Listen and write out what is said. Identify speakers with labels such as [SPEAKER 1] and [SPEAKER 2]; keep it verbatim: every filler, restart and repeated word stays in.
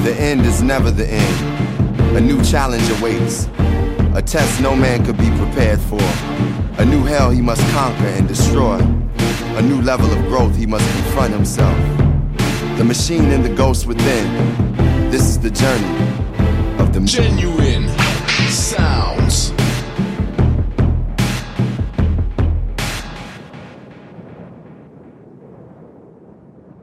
[SPEAKER 1] The end is never the end. A new challenge awaits. A test no man could be prepared for. A new hell he must conquer and destroy. A new level of growth he must confront himself. The machine and the ghost within. This is the journey of the
[SPEAKER 2] genuine sound.